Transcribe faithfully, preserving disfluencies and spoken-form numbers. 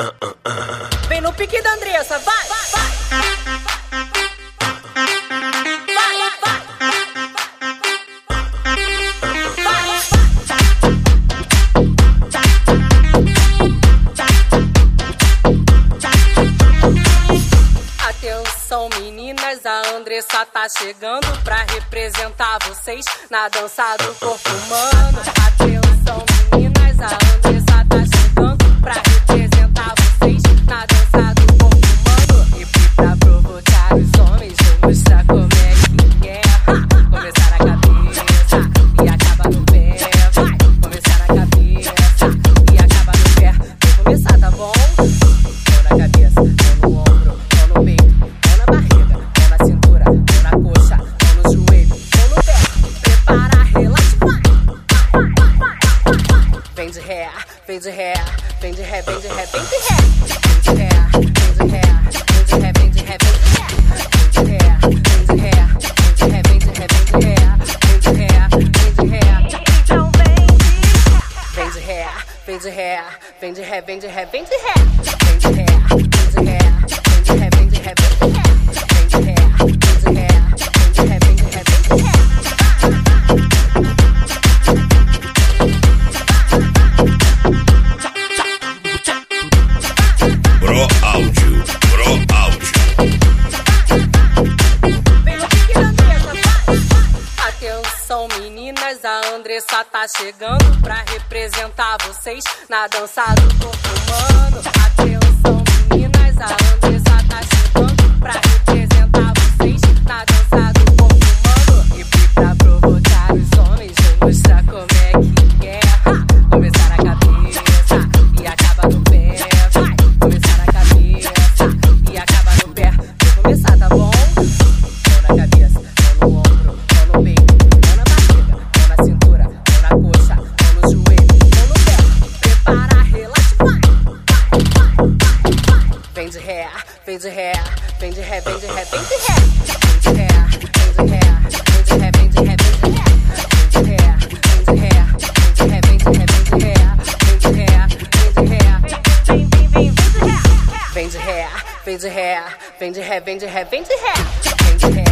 Vem no pique da Andressa, vai, vai, vai. Atenção meninas, a Andressa tá chegando pra representar vocês na dança do corpo humano. Atenção meninas, a Andressa tá chegando pra representar vocês na dança do corpo humano. E pra provocar os homens, vou mostrar como é que é. Ha! Começar na cabeça e acaba no pé. Vai! Começar na cabeça e acaba no pé. Vou começar, tá bom? Mão na cabeça, mão no ombro, mão no peito, mão na barriga, mão na cintura, mão na coxa, mão no joelho, mão no pé. Prepara, relaxa, vai! Vai, vai, vai, vai, vai. Vem de ré, vem de ré, vem de ré, vem de ré, vem de ré. Vem de ré, vem de ré, vem de ré, vem de ré, vem de ré. Vem de ré, vem de ré, vem de ré, vem de ré, vem de ré. Vem de ré, vem de ré. Então vem de ré. Vem de ré, vem de ré, vem de ré, vem de ré. Vem de ré, vem de ré, vem de ré, vem de ré, vem de ré. Vem de ré, vem de ré, vem de ré, vem de ré, vem de ré. Pro áudio, pro áudio. Vem no pique da Andressa, vai! Atenção meninas, a Andressa tá chegando pra representar vocês na dança do corpo humano. Atenção meninas, a Andressa tá chegando pra representar vocês na dança do corpo humano. E pra provocar os homens, vou mostrar como é que é. Ha! Começar na cabeça e acaba no pé. Vai! Começar na cabeça e acaba no pé. Vou começar, tá bom? Mão na cabeça, mão no ombro, mão no peito, mão na barriga, mão na cintura, mão na coxa, mão no joelho, mão no pé. Prepara, relaxa, vai! Vai, vai, vai, vai. Vem de ré, vem de ré, vem de ré, vem de ré, vem de ré. Vem de ré, vem de ré, vem de ré, vem de ré, vem de ré. Vem de ré, vem de ré, vem de ré, vem de ré, vem de ré. Vem de ré, vem de ré, vem, vem, vem, vem de ré. Vem de ré, vem de ré, vem de ré, vem de ré, vem de ré. Vem de ré.